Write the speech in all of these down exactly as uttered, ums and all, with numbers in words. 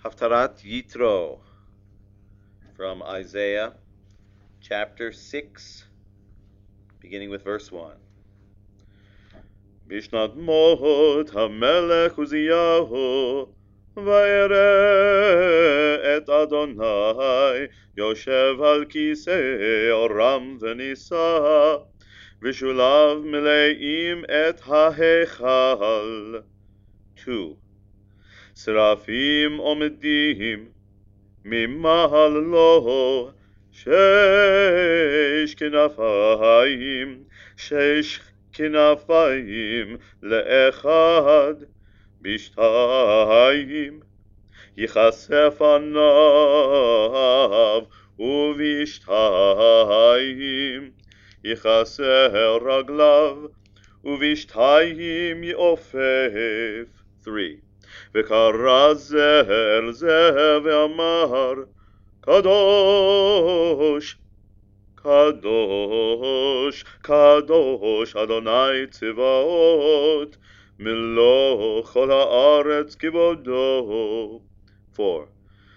Haftarat Yitro from Isaiah chapter six, beginning with verse one. Bishnat mot hamelech Uziyahu vayere et Adonai yoshev al kisei oram v'nisa v'shulav meleim et hahechal. Two. Seraphim omedim ממעל לו שש כנפיים, שש כנפיים לאחד, בשתיים יכסף עיניו, ובשתיים יכסה רגליו, ובשתיים יעופף. Three. וקרא זה אל זה ואמר, קדוש, קדוש, קדוש, אדוני צבאות, מלוא כל הארץ כבודו. Four.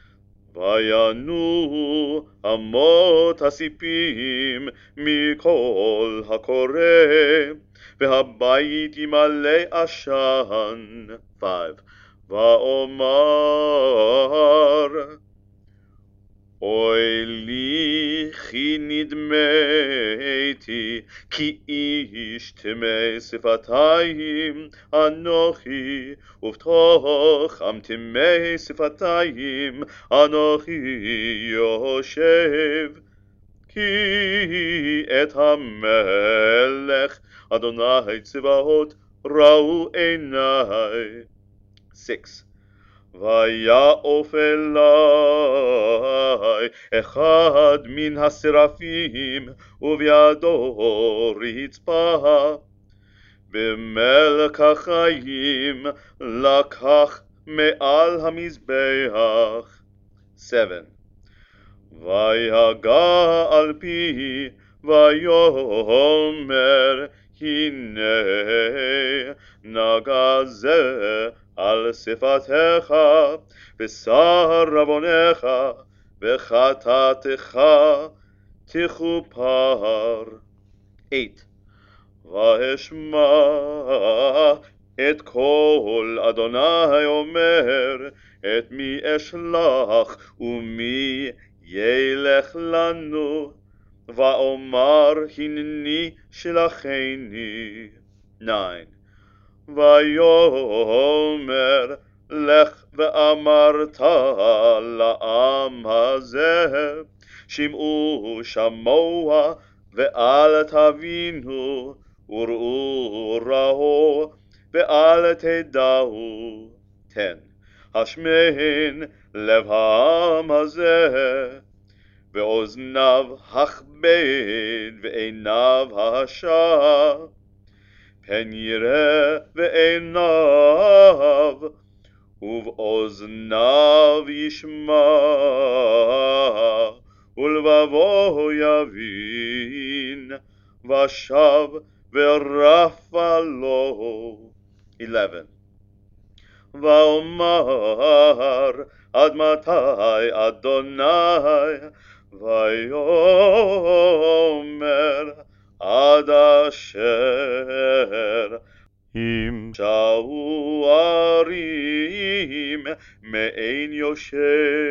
וינו אמות הסיפים מכל הקורא, והבית ימלא עשן. Five. ואומר, אוי לי כי נדמתי, כי איש טמא שפתיים אנוכי, ובתוך עם טמא שפתיים אנוכי יושב, כי את המלך אדוני צבאות ראו עיני. Six. ויעוף אלי אחד מן השרפים ובידו רצפה, ומלך החיים לקח מעל המזבח. Seven. ויגע על פי ויאמר, הנה נגע זה על שפתיך, בשר עוונך וחטאתך תכופר. Eight. ואשמע את קול אדוני אומר, את מי אשלח ומי ילך לנו, ואומר הנני שלחני. Nine. ויאמר, לך ואמרת לעם הזה, שמעו שמוע ואל תבינו, וראו ראו ואל תדעו. Ten. השמן לב העם הזה, ואוזניו הכבד ועיניו השע, פן יראה ועיניו ובאוזניו ישמע, ולבבו יבין, ושב ורפא לו. Eleven. ואומר, עד מתי אדוני? ויאמר, עד אשר ימשעו ערים מעין יושב,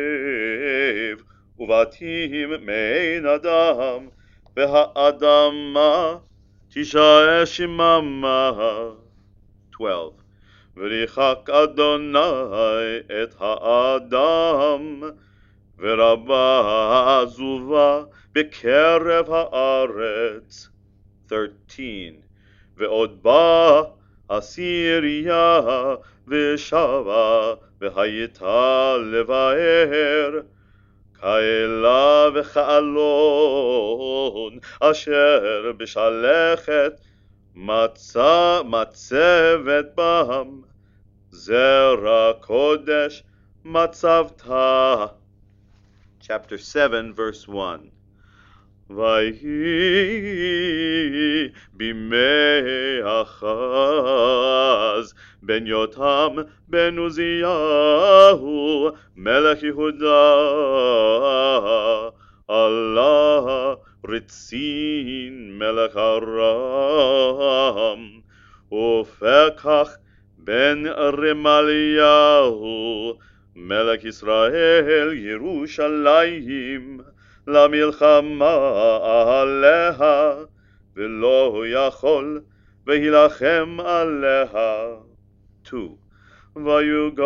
ובתים מעין אדם, והאדמה תישא שממה. Twelve. וריחק אדוני את האדם, ורבה עזובה בקרב הארץ. Thirteen. ועוד בא אסיריה ושבה, והייתה לבאר, כאלה וכאלון אשר בשלכת מצא מצבת בם, זרע קודש מצבתה. Chapter seven, verse one. ויהי בימי אחז בן יותם בן עוזיהו מלך יהודה עלה רצין מלך ארם ופקח בן רמליהו מלך ישראל ירושלים למלחמה עליה ולא יכול והילחם עליה. two. ויוגד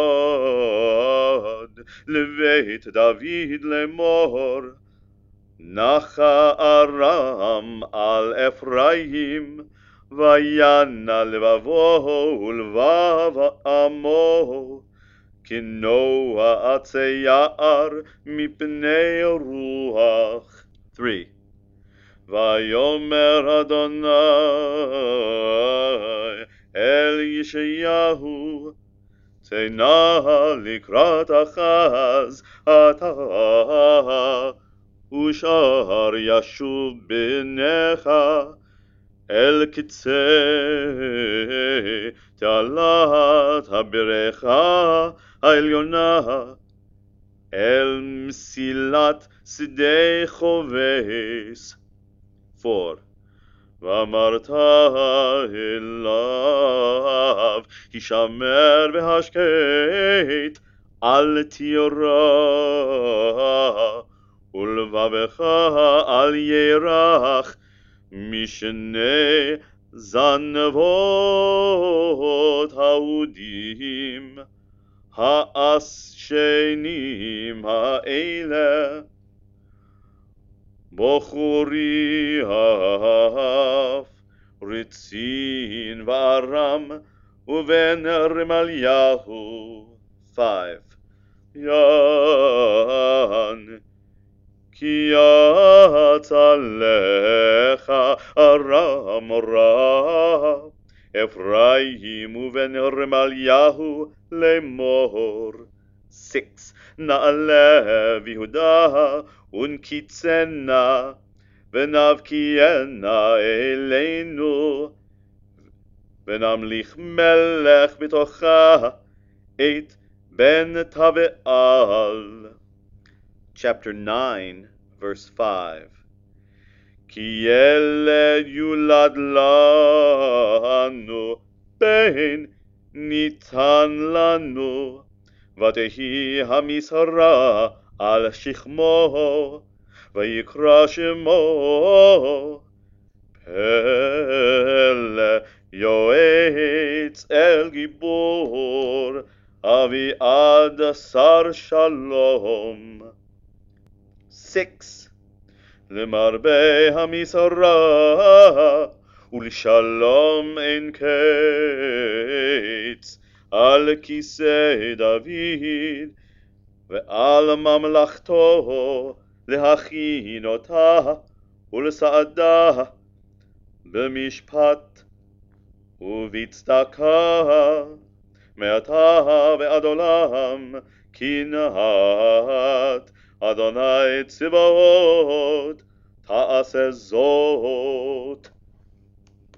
לבית דוד לאמור נחה ארם על אפרים וינה לבבו ולבב עמו כנוע עצי יער מפני רוח. three. ויאמר אדוני אל ישעיהו צא לקראת אחז אתה ושאר ישוב בניך אל קצה תעלת הברכה העליונה אל מסילת שדה חובס. four. ואמרת אליו הישמר והשקט אל תירא ולבבך אל ירח משני זנבות האודים העשנים האלה בחורי אף רצין וארם ובן רמליהו. five. יען כי יצא לך ארם רע אפרים ובן רמליהו לאמור. six. נעלה ביהודה ונקיצנה ונבקיענה אלינו ונמליך מלך בתוכה את בן תבעל. Chapter nine, verse five. כי ילד יולד לנו בן ניתן לנו ותהי המשרה על שכמו ויקרא שמו פלא יועץ אל גיבור אביעד שר שלום. six. למרבה המשרה ולשלום אין קץ על כיסא דוד ועל ממלכתו להכין אותה ולסעדה במשפט ובצדקה מעתה ועד עולם קנאת אדוני צבאות תעשה זאת.